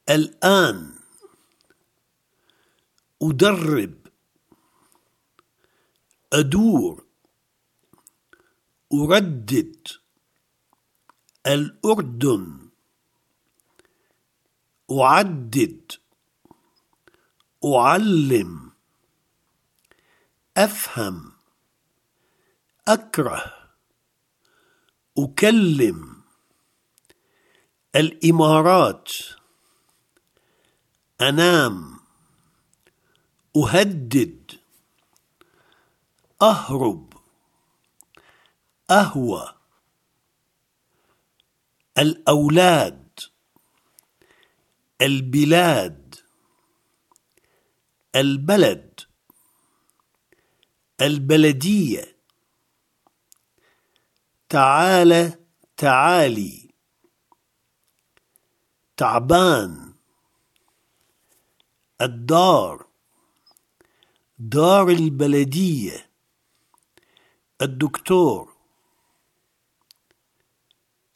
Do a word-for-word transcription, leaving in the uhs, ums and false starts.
الآن أدرب أدور أردد الأردن أعدد أعلم أفهم أكره أكلم الإمارات أنام أهدد أهرب أهوى الأولاد البلاد البلد البلدية تعال تعالي تعبان الدار دار البلدية الدكتور